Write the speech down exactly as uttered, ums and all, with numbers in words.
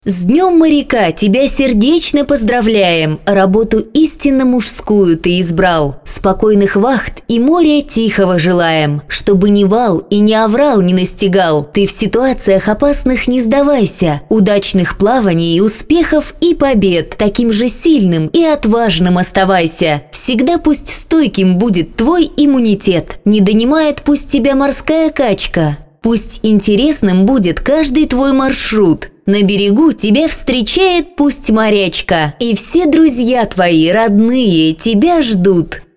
С Днем моряка тебя сердечно поздравляем. Работу истинно мужскую ты избрал. Спокойных вахт и моря тихого желаем. Чтобы ни вал и ни оврал не настигал. Ты в ситуациях опасных не сдавайся. Удачных плаваний, успехов и побед. Таким же сильным и отважным оставайся. Всегда пусть стойким будет твой иммунитет. Не донимает пусть тебя морская качка. Пусть интересным будет каждый твой маршрут. На берегу тебя встречает пусть морячка. И все друзья твои родные тебя ждут.